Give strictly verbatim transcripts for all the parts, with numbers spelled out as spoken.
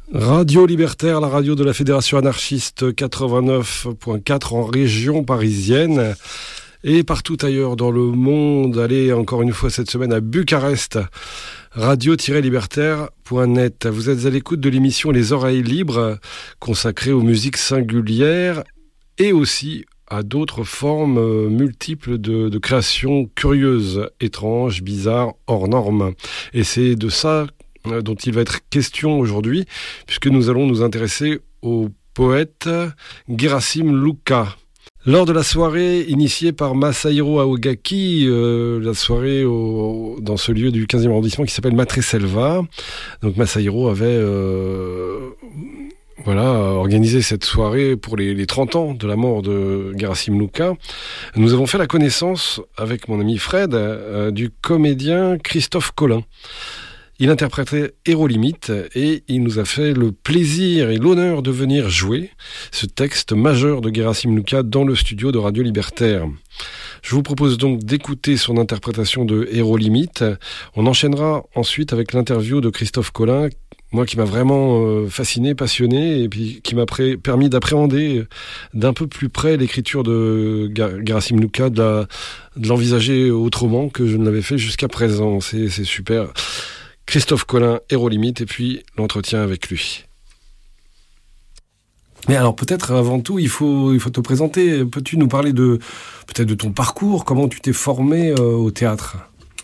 Radio Libertaire, la radio de la Fédération anarchiste quatre-vingt-neuf point quatre en région parisienne et partout ailleurs dans le monde. Allez encore une fois cette semaine à Bucarest, radio tiret libertaire point net. Vous êtes à l'écoute de l'émission Les Oreilles Libres, consacrée aux musiques singulières et aussi à d'autres formes euh, multiples de, de créations curieuses, étranges, bizarres, hors normes. Et c'est de ça dont il va être question aujourd'hui, puisque nous allons nous intéresser au poète Gerasim Luka. Lors de la soirée initiée par Masahiro Aogaki, euh, la soirée au, dans ce lieu du quinzième arrondissement qui s'appelle Matreselva, donc Masahiro avait euh, voilà, organisé cette soirée pour les, les trente ans de la mort de Gerasim Luka. Nous avons fait la connaissance, avec mon ami Fred, euh, du comédien Christophe Colin. Il interprétait Héros Limite et il nous a fait le plaisir et l'honneur de venir jouer ce texte majeur de Gerasim Luka dans le studio de Radio Libertaire. Je vous propose donc d'écouter son interprétation de Héros Limite. On enchaînera ensuite avec l'interview de Christophe Colin, moi qui m'a vraiment euh, fasciné, passionné et puis qui m'a pré- permis d'appréhender d'un peu plus près l'écriture de Gerasim Luka, de, la, de l'envisager autrement que je ne l'avais fait jusqu'à présent. C'est, c'est super. Christophe Colin, Héros Limite, et puis l'entretien avec lui. Mais alors peut-être avant tout, il faut, il faut te présenter. Peux-tu nous parler de, peut-être de ton parcours, comment tu t'es formé euh, au théâtre ?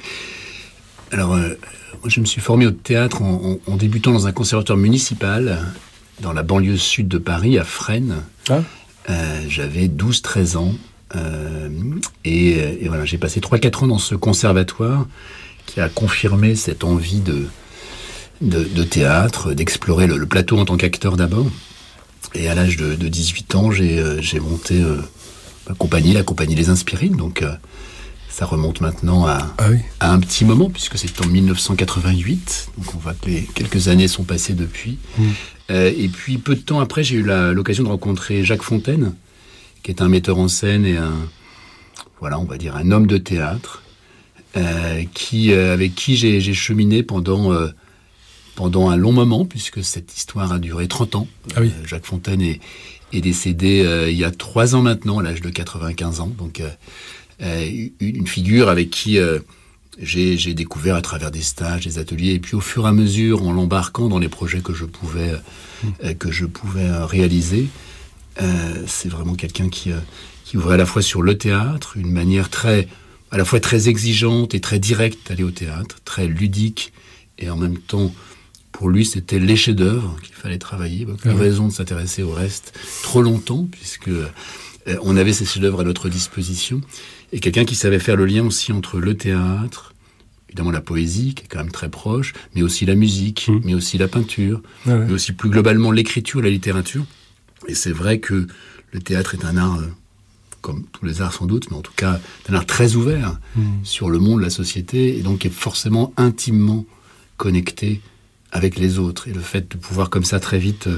Alors, euh, moi je me suis formé au théâtre en, en, en débutant dans un conservatoire municipal, dans la banlieue sud de Paris, à Fresnes. Ah. Euh, j'avais douze treize ans, euh, et, et voilà, j'ai passé trois quatre ans dans ce conservatoire, qui a confirmé cette envie de, de, de théâtre, d'explorer le, le plateau en tant qu'acteur d'abord. Et à l'âge de, de dix-huit ans, j'ai, euh, j'ai monté euh, ma compagnie, la compagnie Les Inspirites. Donc euh, ça remonte maintenant à, ah oui. à un petit moment, puisque c'est en dix-neuf cent quatre-vingt-huit. Donc on voit que les quelques années sont passées depuis. Mmh. Euh, et puis peu de temps après, j'ai eu la, l'occasion de rencontrer Jacques Fontaine, qui est un metteur en scène et un, voilà, on va dire un homme de théâtre. Euh, qui, euh, avec qui j'ai, j'ai cheminé pendant, euh, pendant un long moment, puisque cette histoire a duré trente ans. Ah oui. euh, Jacques Fontaine est, est décédé euh, il y a trois ans maintenant, à l'âge de quatre-vingt-quinze ans. Donc, euh, euh, une figure avec qui euh, j'ai, j'ai découvert à travers des stages, des ateliers, et puis au fur et à mesure, en l'embarquant dans les projets que je pouvais, mmh. euh, que je pouvais euh, réaliser, euh, c'est vraiment quelqu'un qui, euh, qui ouvrait à la fois sur le théâtre, une manière très... à la fois très exigeante et très directe d'aller au théâtre, très ludique, et en même temps, pour lui, c'était les chefs-d'œuvre qu'il fallait travailler. Pas de raison de s'intéresser au reste trop longtemps, puisque euh, on avait ces chefs-d'œuvre à notre disposition. Et quelqu'un qui savait faire le lien aussi entre le théâtre, évidemment la poésie, qui est quand même très proche, mais aussi la musique, mmh. mais aussi la peinture, ah ouais. mais aussi plus globalement l'écriture, la littérature. Et c'est vrai que le théâtre est un art... Euh, comme tous les arts sans doute, mais en tout cas un art très ouvert mmh. sur le monde, la société, et donc est forcément intimement connecté avec les autres. Et le fait de pouvoir comme ça très vite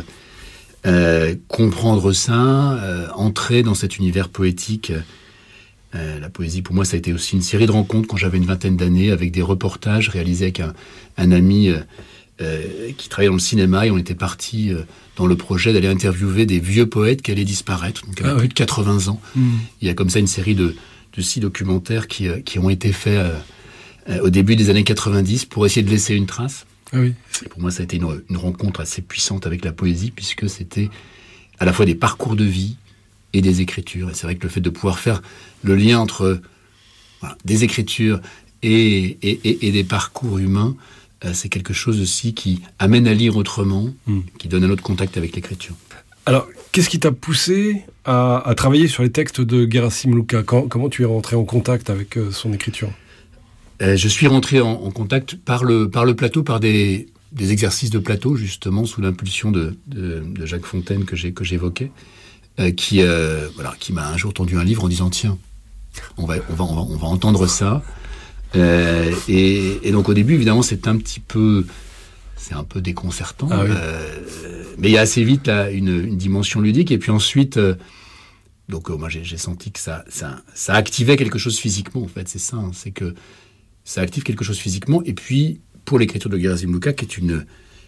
euh, comprendre ça, euh, entrer dans cet univers poétique, euh, la poésie pour moi ça a été aussi une série de rencontres quand j'avais une vingtaine d'années, avec des reportages réalisés avec un, un ami euh, euh, qui travaillait dans le cinéma, et on était partis... Euh, dans le projet d'aller interviewer des vieux poètes qui allaient disparaître, donc avec ah, plus oui. de quatre-vingts ans. Mmh. Il y a comme ça une série de, de six documentaires qui, euh, qui ont été faits euh, euh, au début des années quatre-vingt-dix pour essayer de laisser une trace. Ah, oui. Et pour moi, ça a été une, une rencontre assez puissante avec la poésie, puisque c'était à la fois des parcours de vie et des écritures. Et c'est vrai que le fait de pouvoir faire le lien entre voilà, des écritures et, et, et, et des parcours humains, c'est quelque chose aussi qui amène à lire autrement, mmh. qui donne un autre contact avec l'écriture. Alors, qu'est-ce qui t'a poussé à, à travailler sur les textes de Gerasim Luka ? Quand, Comment tu es rentré en contact avec euh, son écriture ? euh, Je suis rentré en, en contact par le, par le plateau, par des, des exercices de plateau, justement, sous l'impulsion de, de, de Jacques Fontaine que, j'ai, que j'évoquais, euh, qui, euh, voilà, qui m'a un jour tendu un livre en disant « Tiens, on va, on va, on va, on va entendre ça ». Euh, et, et donc au début évidemment c'est un petit peu c'est un peu déconcertant ah oui. euh, mais il y a assez vite là une, une dimension ludique, et puis ensuite euh, donc euh, moi j'ai, j'ai senti que ça, ça ça activait quelque chose physiquement en fait, c'est ça hein, c'est que ça active quelque chose physiquement. Et puis pour l'écriture de Gerasim Luka, qui est une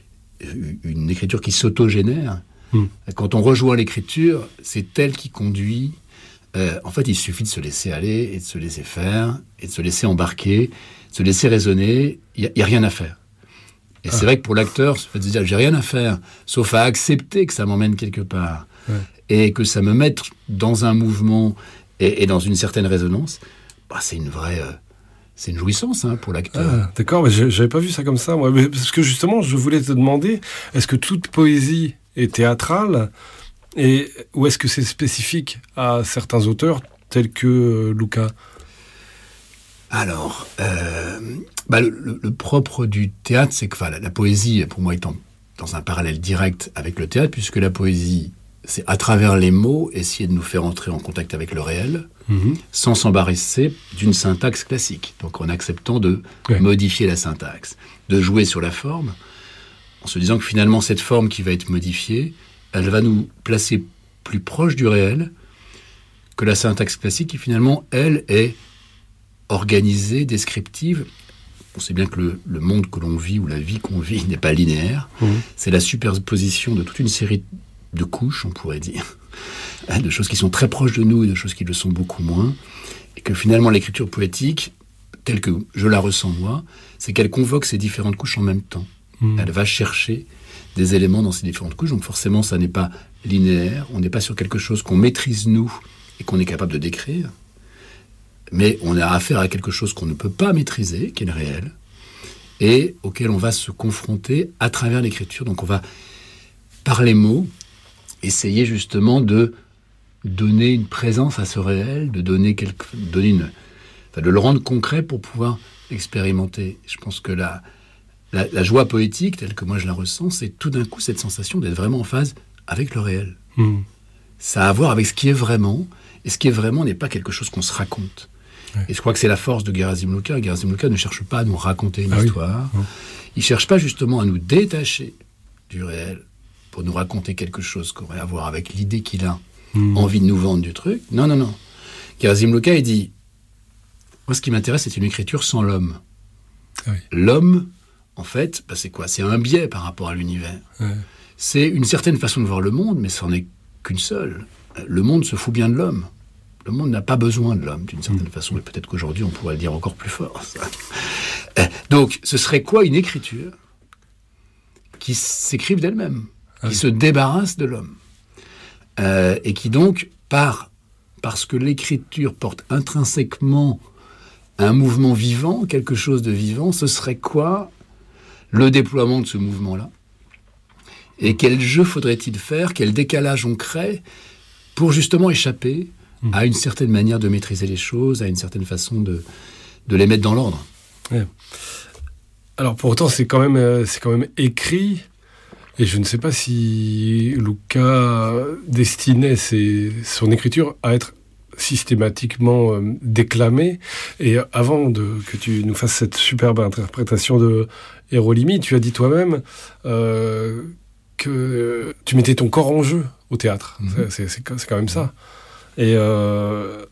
une écriture qui s'autogénère. Mmh. Quand on rejoint l'écriture, c'est elle qui conduit. Euh, en fait, il suffit de se laisser aller et de se laisser faire et de se laisser embarquer, de se laisser raisonner. Il n'y a, a rien à faire. Et ah. c'est vrai que pour l'acteur, ça fait de se dire j'ai rien à faire, sauf à accepter que ça m'emmène quelque part ouais. et que ça me mette dans un mouvement et, et dans une certaine résonance. Bah, c'est une vraie, euh, c'est une jouissance hein, pour l'acteur. Ah, d'accord, mais j'avais pas vu ça comme ça, moi. Mais parce que justement, je voulais te demander, est-ce que toute poésie est théâtrale et ou est-ce que c'est spécifique à certains auteurs tels que euh, Luca ? Alors, euh, bah le, le, le propre du théâtre, c'est que enfin, la, la poésie, pour moi, est en, dans un parallèle direct avec le théâtre, puisque la poésie, c'est à travers les mots, essayer de nous faire entrer en contact avec le réel, mmh. sans s'embarrasser d'une syntaxe classique. Donc en acceptant de ouais. modifier la syntaxe, de jouer sur la forme, en se disant que finalement, cette forme qui va être modifiée, elle va nous placer plus proche du réel que la syntaxe classique, qui finalement, elle, est organisée, descriptive. On sait bien que le, le monde que l'on vit, ou la vie qu'on vit, n'est pas linéaire. Mmh. C'est la superposition de toute une série de couches, on pourrait dire, de choses qui sont très proches de nous et de choses qui le sont beaucoup moins. Et que finalement, l'écriture poétique, telle que je la ressens moi, c'est qu'elle convoque ces différentes couches en même temps. Mmh. Elle va chercher des éléments dans ces différentes couches. Donc forcément, ça n'est pas linéaire. On n'est pas sur quelque chose qu'on maîtrise, nous, et qu'on est capable de décrire. Mais on a affaire à quelque chose qu'on ne peut pas maîtriser, qui est le réel, et auquel on va se confronter à travers l'écriture. Donc on va, par les mots, essayer justement de donner une présence à ce réel, de donner quelque, donner une, enfin de le rendre concret pour pouvoir expérimenter. Je pense que la, la, la joie poétique, telle que moi je la ressens, c'est tout d'un coup cette sensation d'être vraiment en phase avec le réel. Mmh. Ça a à voir avec ce qui est vraiment, et ce qui est vraiment n'est pas quelque chose qu'on se raconte. Ouais. Et je crois que c'est la force de Gerasim Luka. Gerasim Luka ne cherche pas à nous raconter une ah histoire. Oui. Il ne cherche pas justement à nous détacher du réel pour nous raconter quelque chose qui aurait à voir avec l'idée qu'il a mmh. envie de nous vendre du truc. Non, non, non. Gerasim Luka, il dit, moi ce qui m'intéresse, c'est une écriture sans l'homme. Ah oui. L'homme, en fait, bah, c'est quoi ? C'est un biais par rapport à l'univers. Ouais. C'est une certaine façon de voir le monde, mais ça n'en est qu'une seule. Le monde se fout bien de l'homme. Le monde n'a pas besoin de l'homme, d'une certaine mmh. façon, et peut-être qu'aujourd'hui, on pourrait le dire encore plus fort. Ça. Donc, ce serait quoi une écriture qui s'écrive d'elle-même, ah qui oui. se débarrasse de l'homme, euh, et qui donc, par, parce que l'écriture porte intrinsèquement un mouvement vivant, quelque chose de vivant, ce serait quoi le déploiement de ce mouvement-là ? Et quel jeu faudrait-il faire ? Quel décalage on crée pour justement échapper mmh. à une certaine manière de maîtriser les choses, à une certaine façon de, de les mettre dans l'ordre. Ouais. Alors pour autant, c'est quand même, euh, c'est quand même écrit, et je ne sais pas si Luca destinait ses, son écriture à être systématiquement euh, déclamée. Et avant de, que tu nous fasses cette superbe interprétation de Hérolimi, tu as dit toi-même euh, que tu mettais ton corps en jeu au théâtre. Mmh. C'est, c'est, c'est quand même ça. Et euh,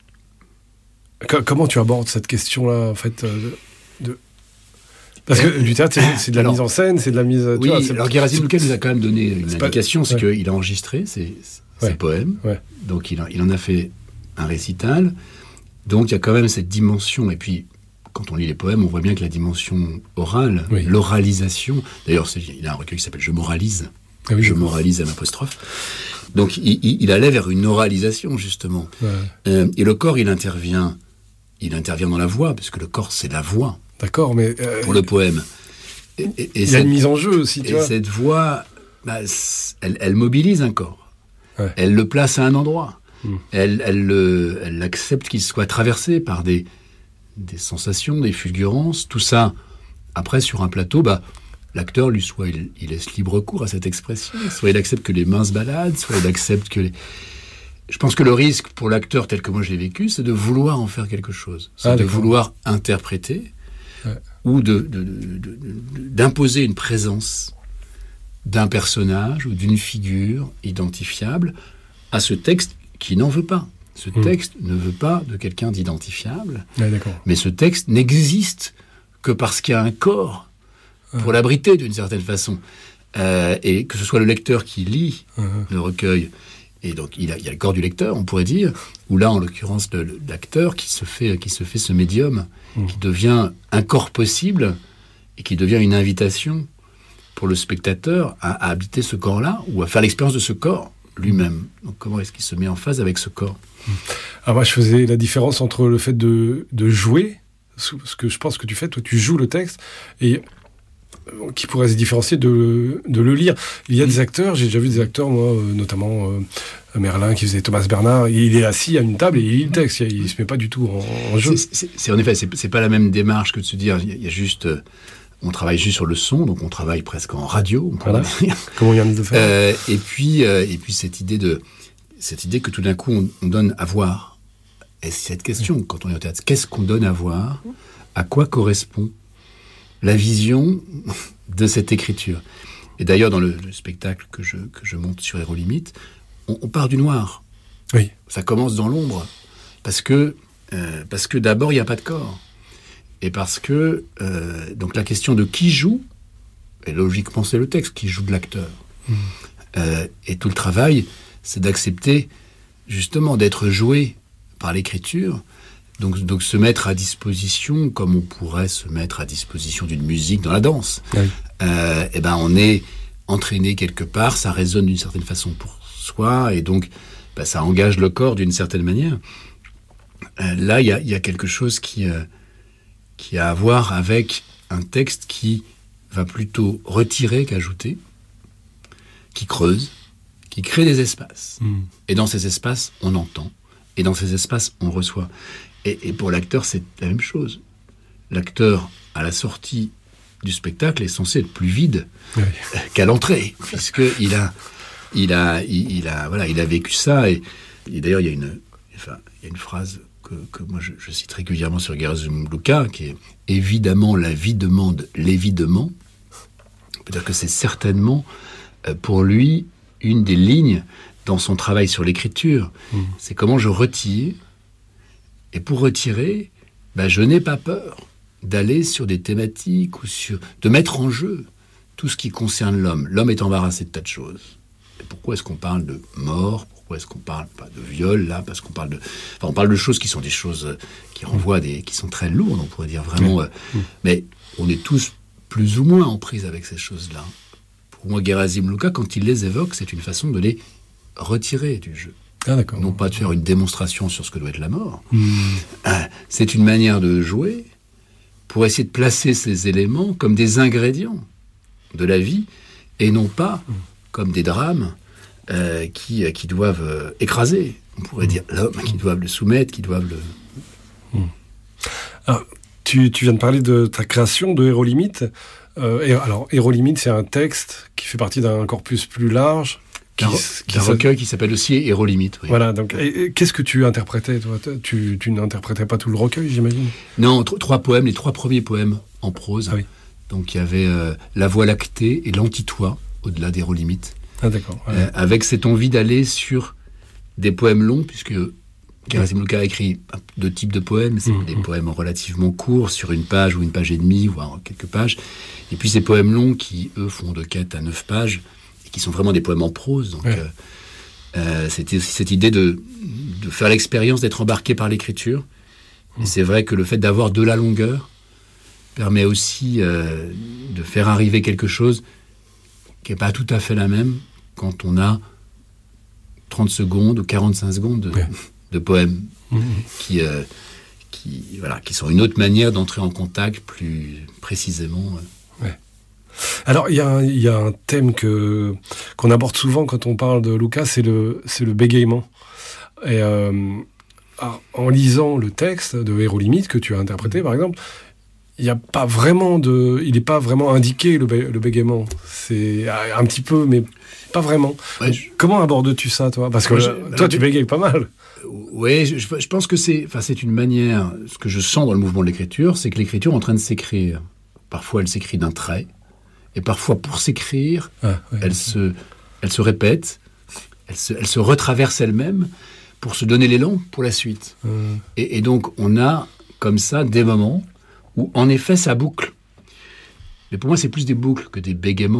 que, comment tu abordes cette question-là, en fait, de, de... Parce que du théâtre, c'est, c'est de la alors, mise en scène, c'est de la mise... Oui, tu vois, c'est, alors Gerasim Luka nous a quand même donné une c'est indication, pas, c'est ouais. qu'il a enregistré ses, ses ouais. poèmes, ouais. donc il, a, il en a fait un récital, donc il y a quand même cette dimension, et puis quand on lit les poèmes, on voit bien que la dimension orale, oui. l'oralisation, d'ailleurs c'est, il a un recueil qui s'appelle « Je moralise », ah oui, je moralise à l'apostrophe. Donc il, il, il allait vers une oralisation, justement. Ouais. Euh, et le corps, il intervient, il intervient dans la voix, parce que le corps, c'est la voix. D'accord, mais... Euh, pour le poème. Et, et, et il y cette, a une mise en jeu aussi, tu et vois. Et cette voix, bah, elle, elle mobilise un corps. Ouais. Elle le place à un endroit. Mmh. Elle, elle, le, elle accepte qu'il soit traversé par des, des sensations, des fulgurances. Tout ça, après, sur un plateau, bah... l'acteur, lui, soit il, il laisse libre cours à cette expression, soit il accepte que les mains se baladent, soit il accepte que les... Je pense que le risque pour l'acteur, tel que moi je l'ai vécu, c'est de vouloir en faire quelque chose. C'est ah, de d'accord. vouloir interpréter ouais. ou de, de, de, de, d'imposer une présence d'un personnage ou d'une figure identifiable à ce texte qui n'en veut pas. Ce mmh. texte ne veut pas de quelqu'un d'identifiable, ouais, d'accord. mais ce texte n'existe que parce qu'il y a un corps pour l'abriter d'une certaine façon. euh, et que ce soit le lecteur qui lit Mmh. le recueil, et donc il, a, il y a le corps du lecteur, on pourrait dire, ou là, en l'occurrence, le, le, l'acteur qui se fait, qui se fait ce médium, mmh. qui devient un corps possible, et qui devient une invitation pour le spectateur à, à habiter ce corps-là, ou à faire l'expérience de ce corps lui-même. Donc comment est-ce qu'il se met en phase avec ce corps ? Ah, moi, je faisais la différence entre le fait de, de jouer, ce que je pense que tu fais, toi, tu joues le texte, et qui pourrait se différencier de, de le lire. Il y a des acteurs, j'ai déjà vu des acteurs, moi, euh, notamment euh, Merlin, qui faisait Thomas Bernard, il est assis à une table et il lit le texte, il ne se met pas du tout en, en jeu. C'est, c'est, c'est, en effet, c'est, c'est pas la même démarche que de se dire, il y a juste... Euh, on travaille juste sur le son, donc on travaille presque en radio. On voilà. Comment il y en a de faire. Euh, et puis, euh, et puis cette idée de, cette idée que tout d'un coup on, on donne à voir. Et cette question, mmh. quand on est au théâtre, qu'est-ce qu'on donne à voir ? À quoi correspond la vision de cette écriture ? Et d'ailleurs, dans le, le spectacle que je que je monte sur Hérolimite, on, on part du noir. Oui. Ça commence dans l'ombre, parce que euh, parce que d'abord il n'y a pas de corps. Et parce que, euh, donc la question de qui joue, et logiquement c'est le texte, qui joue de l'acteur. Mmh. Euh, et tout le travail, c'est d'accepter justement d'être joué par l'écriture, donc, donc se mettre à disposition, comme on pourrait se mettre à disposition d'une musique dans la danse. Oui. Euh, et ben on est entraîné quelque part, ça résonne d'une certaine façon pour soi, et donc ben, ça engage le corps d'une certaine manière. Euh, là, il y a, y a quelque chose qui... Euh, qui a à voir avec un texte qui va plutôt retirer qu'ajouter, qui creuse, qui crée des espaces. Mmh. Et dans ces espaces, on entend. Et dans ces espaces, on reçoit. Et, et pour l'acteur, c'est la même chose. L'acteur, à la sortie du spectacle, est censé être plus vide oui. qu'à l'entrée, puisqu'il a, il a, il, il a, voilà, il a vécu ça. Et, et d'ailleurs, il y a une, enfin, il y a une phrase... Que, que moi je, je cite régulièrement sur Gerasim Luca, qui est « Évidemment, la vie demande l'évidement ». C'est-à-dire que c'est certainement, euh, pour lui, une des lignes dans son travail sur l'écriture. Mmh. C'est comment je retire. Et pour retirer, ben, je n'ai pas peur d'aller sur des thématiques ou sur, de mettre en jeu tout ce qui concerne l'homme. L'homme est embarrassé de tas de choses. Et pourquoi est-ce qu'on parle de mort ? Pourquoi est-ce qu'on parle pas de viol, là ? Parce qu'on parle de... Enfin, on parle de choses qui sont des choses qui renvoient à des... qui sont très lourdes, on pourrait dire vraiment... Euh, mmh. Mais on est tous plus ou moins en prise avec ces choses-là. Pour moi, Gerasim Luca, quand il les évoque, c'est une façon de les retirer du jeu. Ah, d'accord. Non pas de faire une démonstration sur ce que doit être la mort. Mmh. Euh, c'est une manière de jouer pour essayer de placer ces éléments comme des ingrédients de la vie et non pas mmh. comme des drames Euh, qui, euh, qui doivent euh, écraser, on pourrait mmh. dire, l'homme, qui doivent le soumettre, qui doivent le... Mmh. Alors, tu, tu viens de parler de ta création de Hérolimite. Euh, et, alors, Hérolimite, c'est un texte qui fait partie d'un corpus plus large. Qui, un, qui un recueil qui s'appelle aussi Hérolimite. Oui. Voilà, donc, et, et, qu'est-ce que tu interprétais, toi ? Tu, tu n'interprétais pas tout le recueil, j'imagine ? Non, t- trois poèmes, les trois premiers poèmes en prose. Ah, oui. Donc, il y avait euh, La Voie lactée et L'Anti-Toi, au-delà d'Hérolimite. Ah, d'accord. Ouais. Euh, avec cette envie d'aller sur des poèmes longs, puisque Gerasim Luca a écrit deux types de poèmes. C'est mmh, des mmh. poèmes relativement courts, sur une page ou une page et demie, voire quelques pages. Et puis ces poèmes longs qui, eux, font de quatre à neuf pages, et qui sont vraiment des poèmes en prose. Donc, ouais. euh, euh, c'était aussi cette idée de, de faire l'expérience d'être embarqué par l'écriture. Mmh. Et c'est vrai que le fait d'avoir de la longueur permet aussi euh, de faire arriver quelque chose qui n'est pas tout à fait la même quand on a trente secondes ou quarante-cinq secondes de, ouais. de poèmes mmh. qui, euh, qui, voilà, qui sont une autre manière d'entrer en contact plus précisément. Ouais. Alors, il y, y a un thème que, qu'on aborde souvent quand on parle de Luca, c'est le, c'est le bégaiement. Et euh, en lisant le texte de Hérolimite que tu as interprété, par exemple, il n'y a pas vraiment de, il n'est pas vraiment indiqué le, bé, le bégaiement. C'est un petit peu, mais pas vraiment. Ouais, je... Comment abordes-tu ça, toi ? Parce que je, toi, tu bégayes pas mal. Oui, je, je pense que c'est, enfin, c'est une manière. Ce que je sens dans le mouvement de l'écriture, c'est que l'écriture est en train de s'écrire. Parfois, elle s'écrit d'un trait, et parfois, pour s'écrire, ah, ouais, elle ouais. se, elle se répète, elle se, elle se retraverse elle-même pour se donner l'élan pour la suite. Hum. Et, et donc, on a comme ça des moments où, en effet, ça boucle. Mais pour moi, c'est plus des boucles que des bégaiements.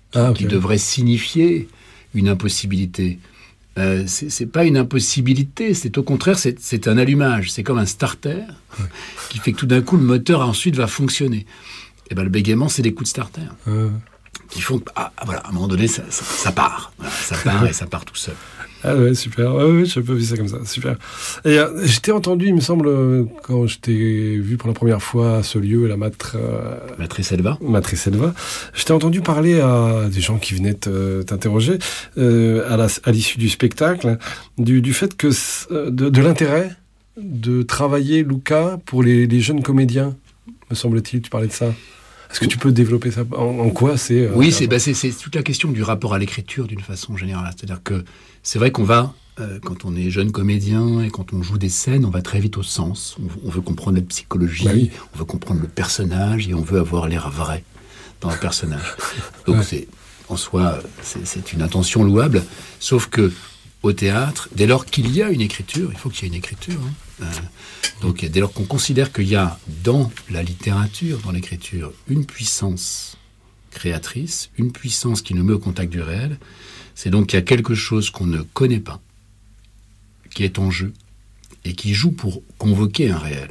ah, okay. qui devrait signifier une impossibilité. Euh, c'est, c'est pas une impossibilité, c'est au contraire, c'est, c'est un allumage. C'est comme un starter ouais. qui fait que tout d'un coup, le moteur ensuite va fonctionner. Et ben, le bégaiement, c'est des coups de starter euh. qui font que, ah, voilà, à un moment donné, ça, ça, ça part. Voilà, ça part et ça part tout seul. Ah ouais, super. Ouais, ouais, j'ai pas vu ça comme ça. Super. Et euh, je t'ai entendu, il me semble, quand je t'ai vu pour la première fois à ce lieu, la Matre... Euh, Matreselva. Matreselva. Je t'ai entendu parler à des gens qui venaient te, t'interroger euh, à, la, à l'issue du spectacle, du, du fait que... De, de l'intérêt de travailler Luca pour les, les jeunes comédiens, me semble-t-il. Tu parlais de ça. Est-ce que tu peux développer ça ? En, en quoi c'est... Euh, oui, c'est, bah c'est, c'est toute la question du rapport à l'écriture d'une façon générale. C'est-à-dire que c'est vrai qu'on va, euh, quand on est jeune comédien et quand on joue des scènes, on va très vite au sens. On, on veut comprendre la psychologie, bah oui. on veut comprendre le personnage et on veut avoir l'air vrai dans le personnage. Donc ouais. c'est, en soi, c'est, c'est une intention louable. Sauf que au théâtre, dès lors qu'il y a une écriture, il faut qu'il y ait une écriture, hein, euh, donc dès lors qu'on considère qu'il y a dans la littérature, dans l'écriture, une puissance créatrice, une puissance qui nous met au contact du réel, c'est donc qu'il y a quelque chose qu'on ne connaît pas, qui est en jeu, et qui joue pour convoquer un réel.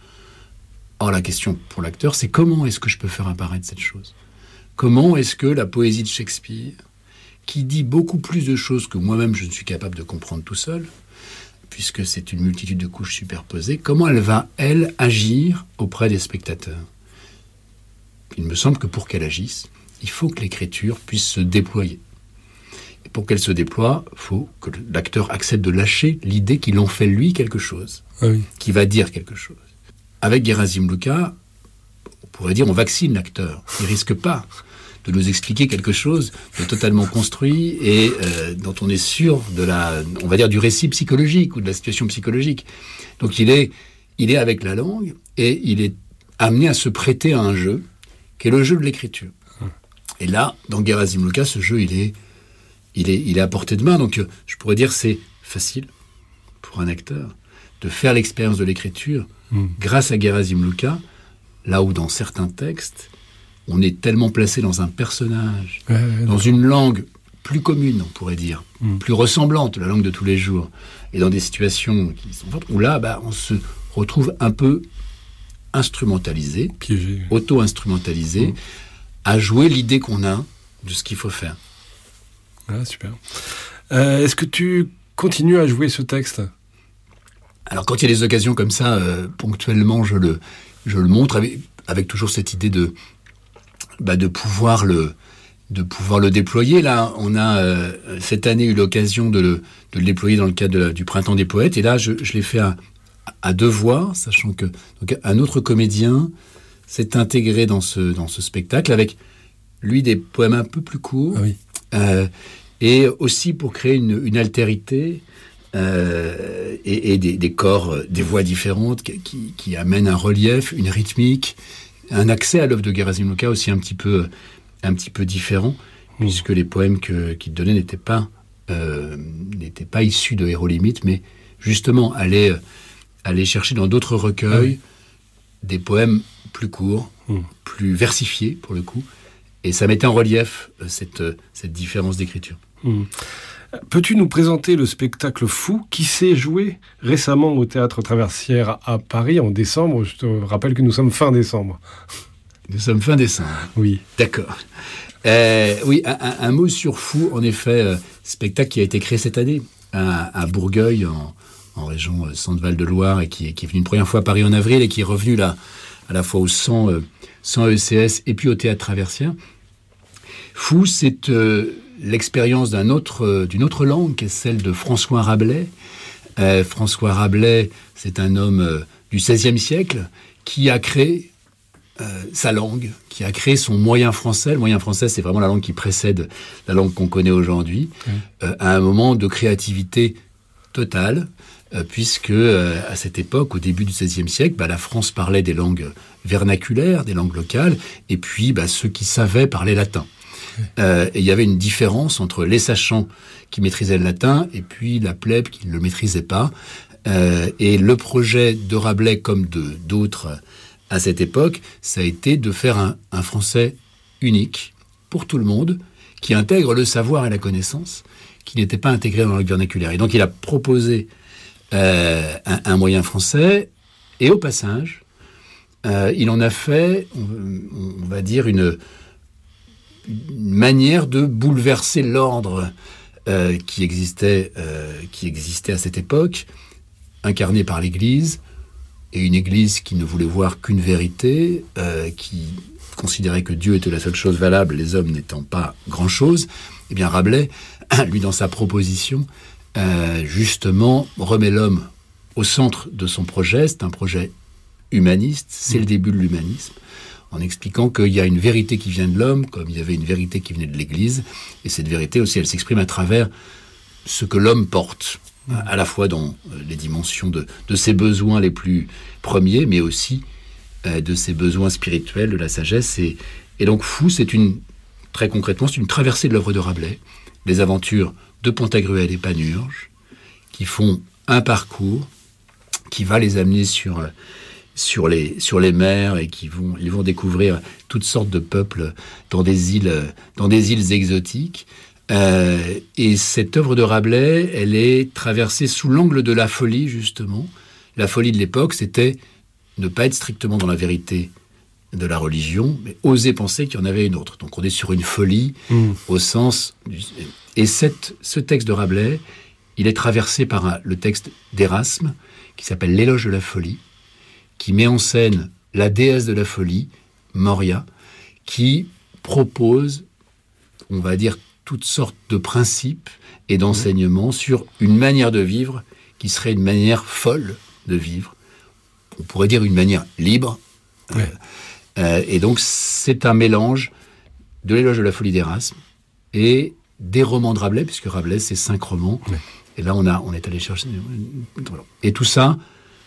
Or la question pour l'acteur, c'est comment est-ce que je peux faire apparaître cette chose ? Comment est-ce que la poésie de Shakespeare, qui dit beaucoup plus de choses que moi-même je ne suis capable de comprendre tout seul, puisque c'est une multitude de couches superposées, comment elle va, elle, agir auprès des spectateurs ? Il me semble que pour qu'elle agisse, il faut que l'écriture puisse se déployer. Et pour qu'elle se déploie, il faut que l'acteur accepte de lâcher l'idée qu'il en fait lui quelque chose, ah oui. qui va dire quelque chose. Avec Gerasim Luca, on pourrait dire on vaccine l'acteur. Il ne risque pas de nous expliquer quelque chose de totalement construit et euh, dont on est sûr de la, on va dire, du récit psychologique ou de la situation psychologique. Donc il est, il est avec la langue et il est amené à se prêter à un jeu qui est le jeu de l'écriture. Et là, dans Gerasim Luca, ce jeu, il est, il est, il est à portée de main. Donc je pourrais dire c'est facile pour un acteur de faire l'expérience de l'écriture mmh. grâce à Gerasim Luca, là où dans certains textes, on est tellement placé dans un personnage, ouais, ouais, dans une langue plus commune, on pourrait dire, mmh. plus ressemblante, la langue de tous les jours, et dans des situations qui sont fortes, où là, bah, on se retrouve un peu instrumentalisé, piégé, auto-instrumentalisé, mmh. à jouer l'idée qu'on a de ce qu'il faut faire. Ah, super. Euh, est-ce que tu continues à jouer ce texte ? Alors, quand il y a des occasions comme ça, euh, ponctuellement, je le, je le montre avec, avec toujours cette idée de Bah de pouvoir le de pouvoir le déployer. Là, on a euh, cette année eu l'occasion de le, de le déployer dans le cadre de la, du Printemps des Poètes. Et là, je, je l'ai fait à, à deux voix, sachant que donc, un autre comédien s'est intégré dans ce dans ce spectacle avec lui des poèmes un peu plus courts, ah oui. euh, et aussi pour créer une, une altérité euh, et, et des, des corps, des voix différentes qui, qui amènent un relief, une rythmique. Un accès à l'œuvre de Gerasim Luca aussi un petit peu, un petit peu différent, mmh. puisque les poèmes que, qu'il donnait n'étaient pas, euh, n'étaient pas issus de Héros Limite, mais justement allaient, allaient chercher dans d'autres recueils ah oui. des poèmes plus courts, mmh. plus versifiés pour le coup, et ça mettait en relief cette, cette différence d'écriture. Mmh. Peux-tu nous présenter le spectacle Fou qui s'est joué récemment au Théâtre Traversière à Paris en décembre ? Je te rappelle que nous sommes fin décembre. Nous sommes fin décembre. Oui. D'accord. Euh, oui, un, un mot sur Fou, en effet, euh, spectacle qui a été créé cette année à, à Bourgueil, en, en région Centre-Val de Loire, et qui, qui est venu une première fois à Paris en avril et qui est revenu là, à la fois au cent, euh, cent E C S et puis au Théâtre Traversière. Fou, c'est... Euh, l'expérience d'un autre, euh, d'une autre langue, qui est celle de François Rabelais. Euh, François Rabelais, c'est un homme euh, du seizième siècle qui a créé euh, sa langue, qui a créé son moyen français. Le moyen français, c'est vraiment la langue qui précède la langue qu'on connaît aujourd'hui, mmh. euh, à un moment de créativité totale, euh, puisque euh, à cette époque, au début du seizième siècle, bah, la France parlait des langues vernaculaires, des langues locales, et puis bah, ceux qui savaient parlaient latin. Euh, et il y avait une différence entre les sachants qui maîtrisaient le latin et puis la plèbe qui ne le maîtrisait pas. Euh, et le projet de Rabelais, comme de, d'autres à cette époque, ça a été de faire un, un français unique pour tout le monde, qui intègre le savoir et la connaissance, qui n'étaient pas intégrés dans le vernaculaire. Et donc il a proposé euh, un, un moyen français, et au passage, euh, il en a fait, on, on va dire, une, une manière de bouleverser l'ordre euh, qui existait, euh, qui existait à cette époque, incarné par l'Église, et une Église qui ne voulait voir qu'une vérité, euh, qui considérait que Dieu était la seule chose valable, les hommes n'étant pas grand-chose. Eh bien, Rabelais, lui, dans sa proposition, euh, justement, remet l'homme au centre de son projet. C'est un projet humaniste, c'est mmh. le début de l'humanisme, en expliquant qu'il y a une vérité qui vient de l'homme, comme il y avait une vérité qui venait de l'Église, et cette vérité aussi, elle s'exprime à travers ce que l'homme porte, à la fois dans les dimensions de, de ses besoins les plus premiers, mais aussi euh, de ses besoins spirituels, de la sagesse. Et, et donc, Fou, c'est une, très concrètement, c'est une traversée de l'œuvre de Rabelais, les aventures de Pantagruel et Panurge, qui font un parcours qui va les amener sur, sur, les, sur les mers, et qui vont, ils vont découvrir toutes sortes de peuples dans des îles, dans des îles exotiques. Euh, et cette œuvre de Rabelais, elle est traversée sous l'angle de la folie, justement. La folie de l'époque, c'était ne pas être strictement dans la vérité de la religion, mais oser penser qu'il y en avait une autre. Donc on est sur une folie mmh. au sens... Du... Et cette, ce texte de Rabelais, il est traversé par un, le texte d'Érasme, qui s'appelle L'éloge de la folie, qui met en scène la déesse de la folie, Moria, qui propose, on va dire, toutes sortes de principes et d'enseignements sur une manière de vivre qui serait une manière folle de vivre. On pourrait dire une manière libre. Ouais. Euh, et donc, c'est un mélange de l'éloge de la folie d'Érasme et des romans de Rabelais, puisque Rabelais, c'est cinq romans. Ouais. Et là, on, a, on est allé chercher... Et tout ça,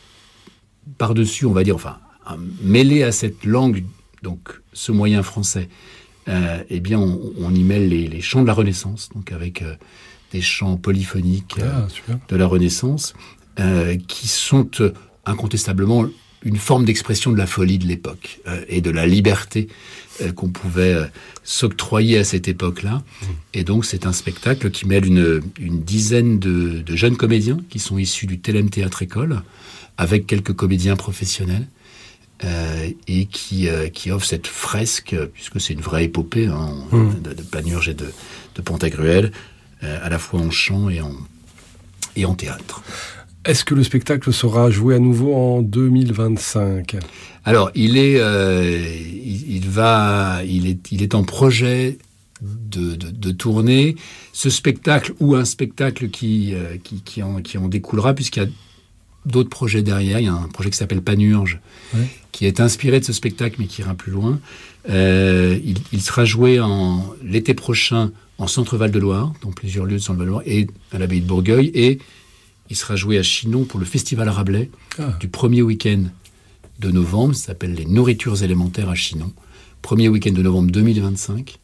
par-dessus, on va dire, enfin, mêlé à cette langue, donc ce moyen français, Euh, eh bien, on, on y mêle les, les chants de la Renaissance, donc avec euh, des chants polyphoniques euh, ah, de la Renaissance, euh, qui sont euh, incontestablement une forme d'expression de la folie de l'époque euh, et de la liberté euh, qu'on pouvait euh, s'octroyer à cette époque-là. Mmh. Et donc, c'est un spectacle qui mêle une, une dizaine de, de jeunes comédiens qui sont issus du Télème Théâtre École, avec quelques comédiens professionnels. Euh, et qui, euh, qui offre cette fresque, puisque c'est une vraie épopée hein, mmh. de, de Panurge et de, de Pantagruel, euh, à la fois en chant et en, et en théâtre. Est-ce que le spectacle sera joué à nouveau en deux mille vingt-cinq ? Alors, il est, euh, il, il, va, il, est, il est en projet de, de, de tourner. Ce spectacle, ou un spectacle qui, euh, qui, qui, en, qui en découlera, puisqu'il y a d'autres projets derrière. Il y a un projet qui s'appelle Panurge, ouais. qui est inspiré de ce spectacle, mais qui ira plus loin. Euh, il, il sera joué en, l'été prochain en Centre-Val de Loire, dans plusieurs lieux de Centre-Val de Loire, et à l'abbaye de Bourgueil. Et il sera joué à Chinon pour le Festival Rabelais, ah. du premier week-end de novembre. Ça s'appelle les Nourritures élémentaires à Chinon. Premier week-end de novembre deux mille vingt-cinq.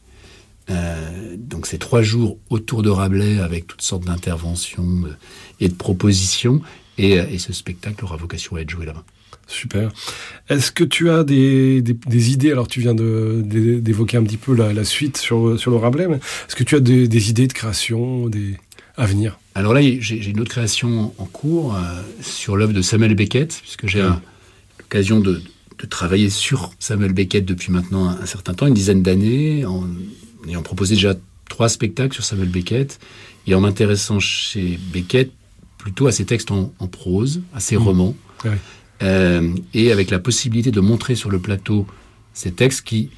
Euh, donc c'est trois jours autour de Rabelais, avec toutes sortes d'interventions et de propositions. Et, et ce spectacle aura vocation à être joué là-bas. Super. Est-ce que tu as des, des, des idées, alors tu viens de, de, d'évoquer un petit peu la, la suite sur, sur le Rabelais, mais est-ce que tu as des, des idées de création des, à venir ? Alors là, j'ai, j'ai une autre création en cours euh, sur l'œuvre de Samuel Beckett, puisque j'ai mmh. l'occasion de, de travailler sur Samuel Beckett depuis maintenant un, un certain temps, une dizaine d'années, en ayant proposé déjà trois spectacles sur Samuel Beckett, et en m'intéressant chez Beckett plutôt à ses textes en, en prose, à ses mmh. romans, ouais. euh, et avec la possibilité de montrer sur le plateau ces textes qui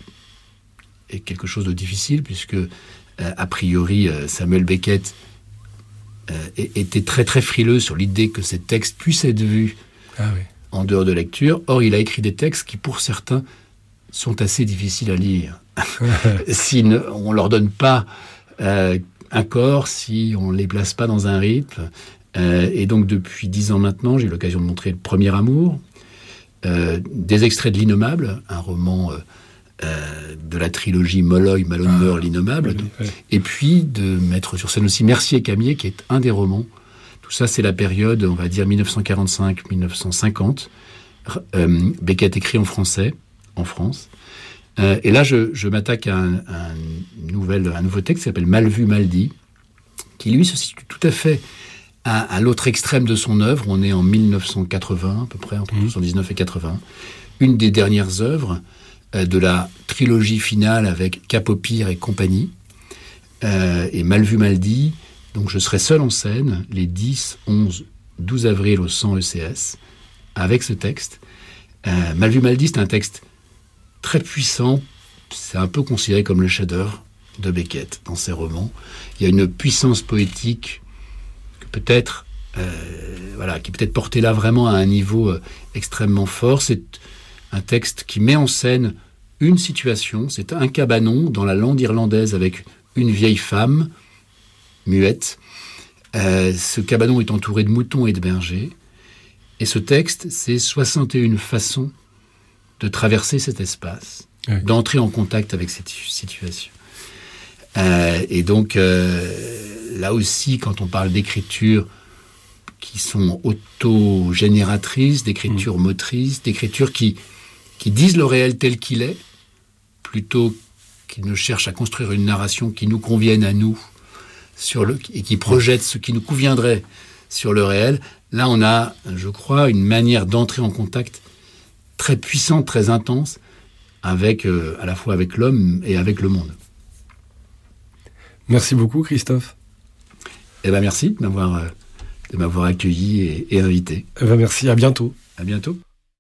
est quelque chose de difficile, puisque euh, a priori euh, Samuel Beckett euh, était très très frileux sur l'idée que ces textes puissent être vus ah, oui. en dehors de lecture. Or, il a écrit des textes qui, pour certains, sont assez difficiles à lire. Si ne, on ne leur donne pas euh, un corps, si on ne les place pas dans un rythme. Euh, et donc, depuis dix ans maintenant, j'ai eu l'occasion de montrer Le Premier Amour, euh, des extraits de L'Innommable, un roman euh, euh, de la trilogie Molloy, Malone ah, Meurt, L'Innommable, oui, oui. Et puis de mettre sur scène aussi Mercier et Camier, qui est un des romans. Tout ça, c'est la période, on va dire, dix-neuf cent quarante-cinq dix-neuf cent cinquante. Euh, Beckett écrit en français, en France. Euh, et là, je, je m'attaque à un, un, nouvel, un nouveau texte qui s'appelle Mal vu, mal dit, qui lui se situe tout à fait à, à l'autre extrême de son œuvre. On est en mille neuf cent quatre-vingts, à peu près, entre mmh. soixante-dix-neuf et quatre-vingts. Une des dernières œuvres euh, de la trilogie finale avec Capopire et compagnie. Euh, et Mal vu, mal dit. Donc je serai seul en scène les dix, onze, douze avril au cent E C S avec ce texte. Euh, Mal vu, mal dit, c'est un texte très puissant. C'est un peu considéré comme le chef-d'œuvre de Beckett dans ses romans. Il y a une puissance poétique que peut-être, euh, voilà, qui est peut-être portée là vraiment à un niveau euh, extrêmement fort. C'est un texte qui met en scène une situation. C'est un cabanon dans la lande irlandaise avec une vieille femme muette. Euh, ce cabanon est entouré de moutons et de bergers. Et ce texte, c'est soixante et une façons de traverser cet espace, oui. d'entrer en contact avec cette situation. Euh, et donc, euh, là aussi, quand on parle d'écritures qui sont autogénératrices, d'écritures mmh. motrices, d'écritures qui, qui disent le réel tel qu'il est, plutôt qu'ils ne cherchent à construire une narration qui nous convienne à nous, sur le, et qui projette ce qui nous conviendrait sur le réel, là on a, je crois, une manière d'entrer en contact très puissante, très intense, avec, euh, à la fois avec l'homme et avec le monde. Merci beaucoup, Christophe. Eh ben merci de m'avoir, euh, de m'avoir accueilli et, et invité. Eh ben merci, à bientôt. À bientôt.